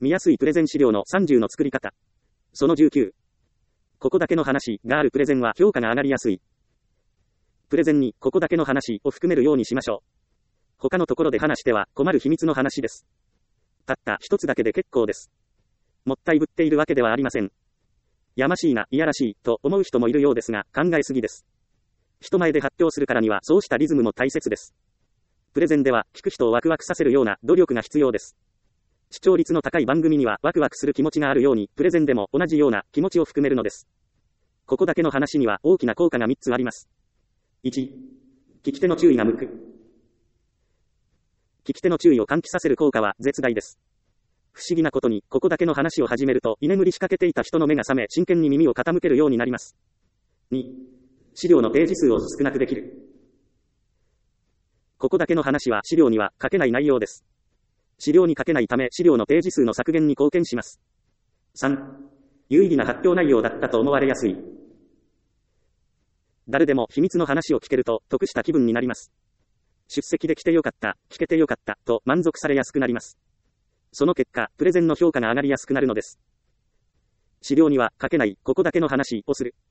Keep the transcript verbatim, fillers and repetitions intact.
見やすいプレゼン資料のさんじゅうの作り方。そのじゅうきゅう。ここだけの話があるプレゼンは評価が上がりやすい。プレゼンにここだけの話を含めるようにしましょう。他のところで話しては困る秘密の話です。たった一つだけで結構です。もったいぶっているわけではありません。やましいな、いやらしい、と思う人もいるようですが、考えすぎです。人前で発表するからにはそうしたリズムも大切です。プレゼンでは聞く人をワクワクさせるような努力が必要です。視聴率の高い番組にはワクワクする気持ちがあるように、プレゼンでも同じような気持ちを含めるのです。ここだけの話には大きな効果がみっつあります。いち、聞き手の注意が向く。聞き手の注意を喚起させる効果は絶大です。不思議なことに、ここだけの話を始めると、居眠りしかけていた人の目が覚め、真剣に耳を傾けるようになります。に、資料のページ数を少なくできる。ここだけの話は資料には書けない内容です。資料に書けないため、資料のページ数の削減に貢献します。さん、有意義な発表内容だったと思われやすい。誰でも秘密の話を聞けると、得した気分になります。出席できてよかった、聞けてよかった、と満足されやすくなります。その結果、プレゼンの評価が上がりやすくなるのです。資料には書けない、ここだけの話をする。